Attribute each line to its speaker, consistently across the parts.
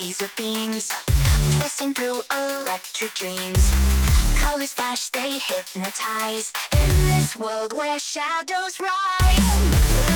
Speaker 1: laser beams, twisting through electric dreams. Colors flash, they hypnotize, in this world where shadows rise.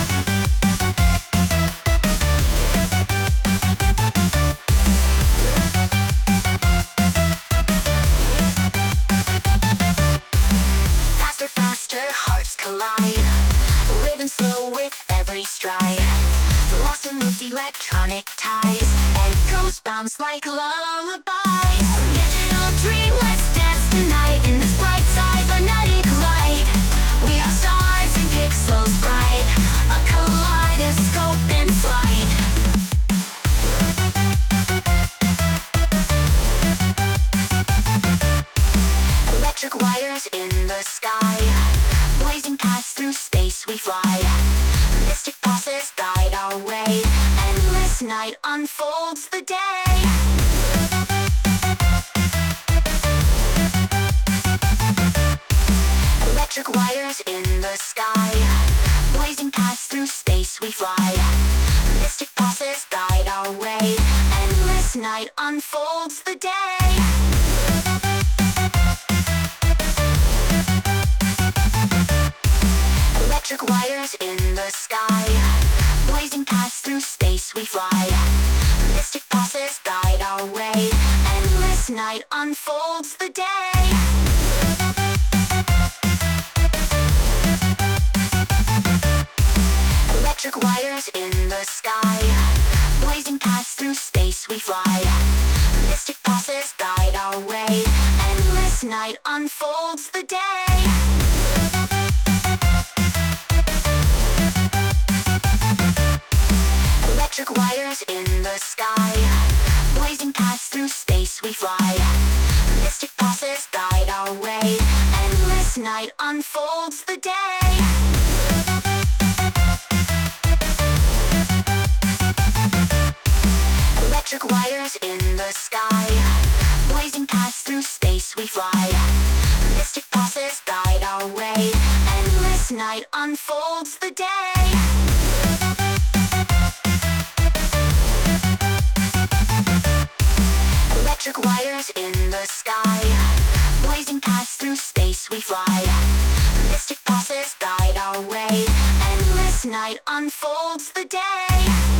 Speaker 1: Faster, faster, hearts collide, living slow with every stride. Lost in looped electronic ties, echoes bounce like lullabies. Digital dream, let's dance tonight in this bright cybernetic light. We are stars and pixels bright, a kaleidoscope in flight. Electric wires in the sky, blazing paths through space we fly. Mystic process guide our way, endless night unfolds the day. Electric wires in the sky, blazing paths through space we fly. Mystic process guide our way, endless night unfolds the day. Electric wires in the sky, blazing paths through space we fly. Mystic process guide our way, endless night unfolds the day. Electric wires in the sky, blazing paths through space we fly. Mystic process guide our way, endless night unfolds the day. Electric wires in the sky, blazing paths through space we fly. Mystic process guide our way, endless night unfolds the day. Electric wires in the sky, blazing paths through space we fly. Mystic process guide our way, endless night unfolds the day. Electric wires in the sky, blazing paths through space we fly. Mystic process guide our way, endless night unfolds the day.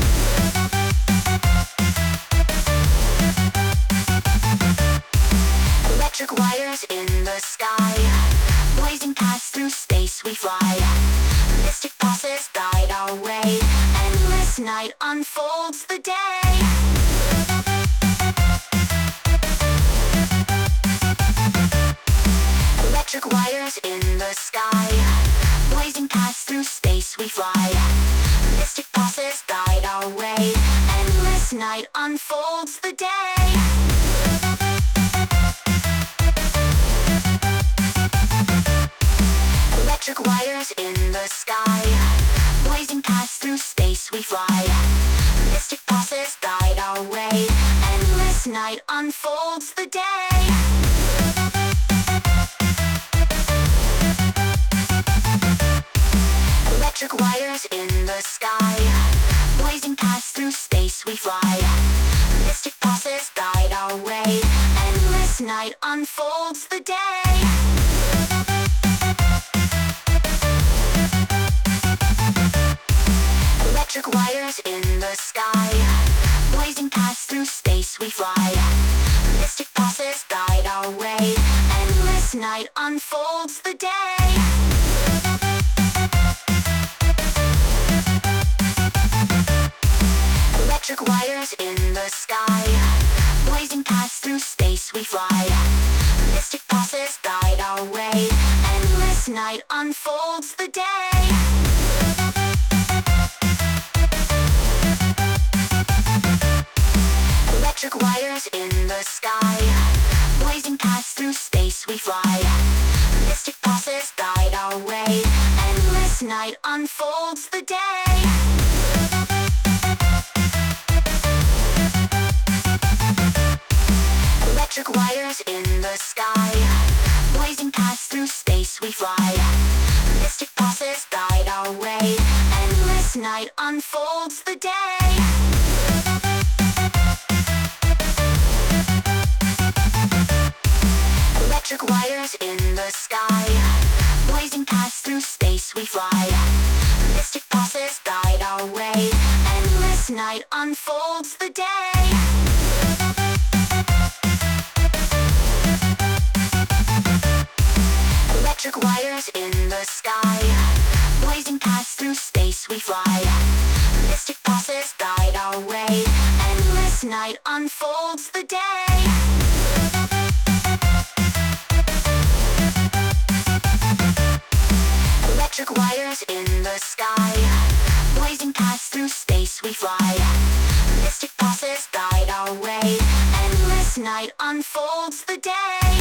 Speaker 1: Electric wires in the sky, blazing paths through space we fly. Mystic process guide our way, endless night unfolds the day. Electric wires in the sky, blazing paths through space we fly. Mystic process guide our way, endless night unfolds the day. Electric wires in the sky, blazing paths through space we fly. Mystic process guide our way, endless night unfolds the day. Electric wires in the sky, blazing paths through space we fly. Mystic process guide our way, endless night unfolds the day. Electric wires in the sky, blazing paths through space we fly. Mystic process guide our way, endless night unfolds the day. Electric wires in the sky, blazing paths through space we fly. Mystic process guide our way, endless night unfolds the day. Electric wires in the sky, blazing paths through space we fly. Mystic process guide our way, endless night unfolds the day. Electric wires in the sky, blazing paths through space we fly. Mystic process guide our way, endless night unfolds the day. wires in the sky, blazing paths through space we fly. Mystic process guide our way, endless night unfolds the day. Electric wires in the sky, blazing paths through space we fly. Mystic process guide our way, endless night unfolds the day. Electric wires in the sky, blazing paths through space we fly. Mystic process guide our way, endless night unfolds the day.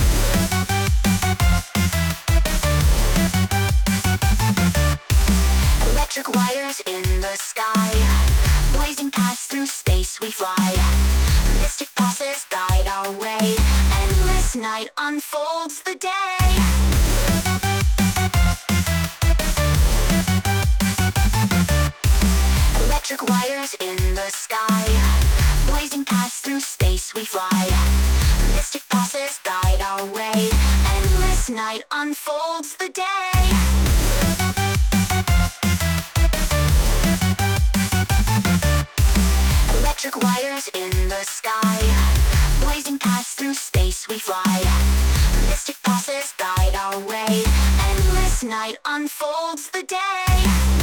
Speaker 1: Electric wires in the sky, blazing paths through space we fly. Mystic process guide our way, endless night unfolds the day. Electric wires in the sky, blazing paths through space we fly. Mystic process guide our way, endless night unfolds the day. Electric wires in the sky, blazing paths through space we fly. Mystic process guide our way, endless night unfolds the day.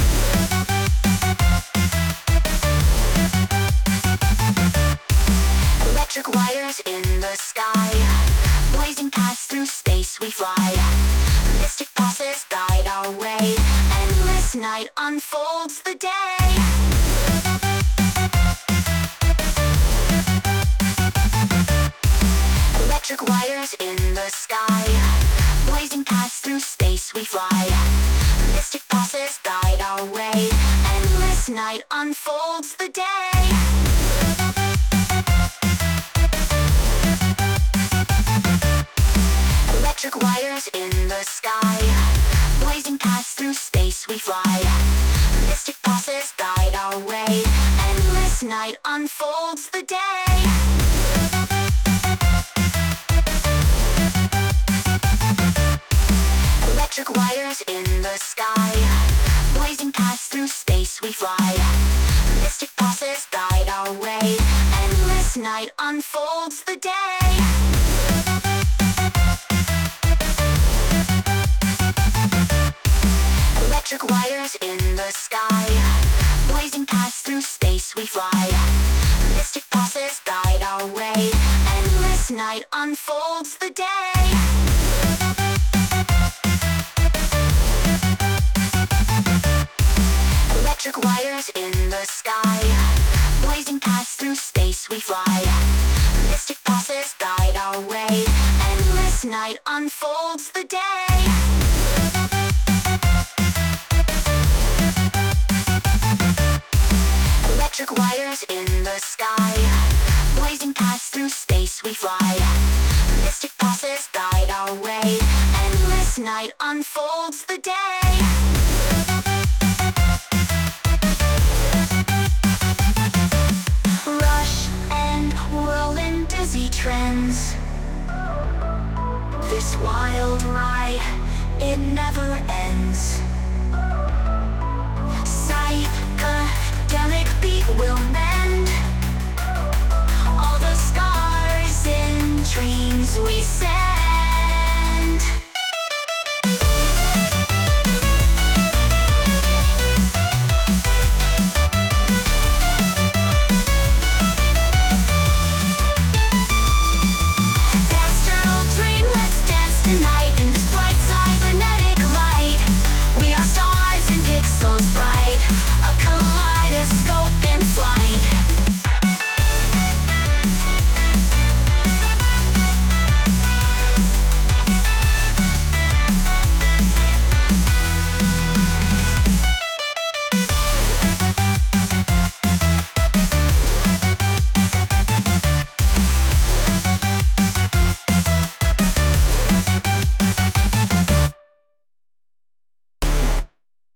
Speaker 1: Electric wires in the sky, blazing paths through space we fly. Mystic process guide our way, endless night unfolds the day. Electric wires in the sky, blazing paths through space we fly. Mystic process guide our way, endless night unfolds the day. Electric wires in the sky, blazing paths through space we fly. Mystic process guide our way, endless night unfolds the day. Electric wires in the sky, blazing paths through space we fly. Mystic process guide our way, endless night unfolds the day. Electric wires in the sky, blazing paths through space we fly. Mystic process guide our way, endless night unfolds the day. Electric wires in the sky, blazing paths through space we fly. Mystic process guide our way, endless night unfolds the day. Electric wires in the sky, blazing paths through space we fly. Mystic process guide our way, endless night unfolds the day. Rush and whirl in dizzy trends. This wild ride, it never ends. Psychedelic beat will mend all the scars in dreams we send.